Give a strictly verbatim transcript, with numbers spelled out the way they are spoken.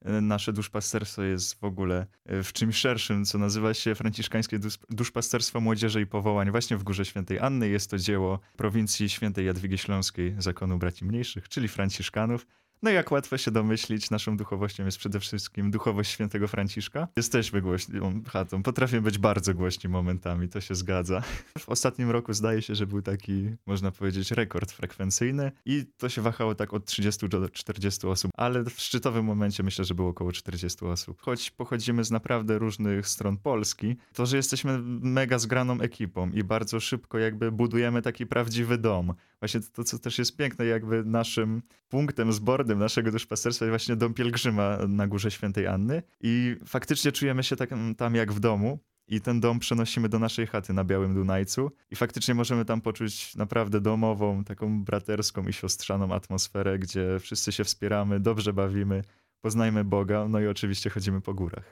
e, nasze duszpasterstwo jest w ogóle e, w czymś szerszym, co nazywa się Franciszkańskie Dus- Duszpasterstwo Młodzieży i Powołań właśnie w Górze Świętej Anny. Jest to dzieło prowincji Świętej Jadwigi Śląskiej Zakonu Braci Mniejszych, czyli Franciszkanów. No i jak łatwo się domyślić, naszą duchowością jest przede wszystkim duchowość świętego Franciszka. Jesteśmy głośną chatą, potrafimy być bardzo głośni momentami, to się zgadza. W ostatnim roku zdaje się, że był taki, można powiedzieć, rekord frekwencyjny i to się wahało tak od trzydziestu do czterdziestu osób, ale w szczytowym momencie myślę, że było około czterdziestu osób. Choć pochodzimy z naprawdę różnych stron Polski, to, że jesteśmy mega zgraną ekipą i bardzo szybko jakby budujemy taki prawdziwy dom. Właśnie to, co też jest piękne, jakby naszym punktem zbornym naszego duszpasterstwa jest właśnie dom pielgrzyma na Górze Świętej Anny i faktycznie czujemy się tak, tam jak w domu. I ten dom przenosimy do naszej chaty na Białym Dunajcu i faktycznie możemy tam poczuć naprawdę domową, taką braterską i siostrzaną atmosferę, gdzie wszyscy się wspieramy, dobrze bawimy, poznajmy Boga, no i oczywiście chodzimy po górach.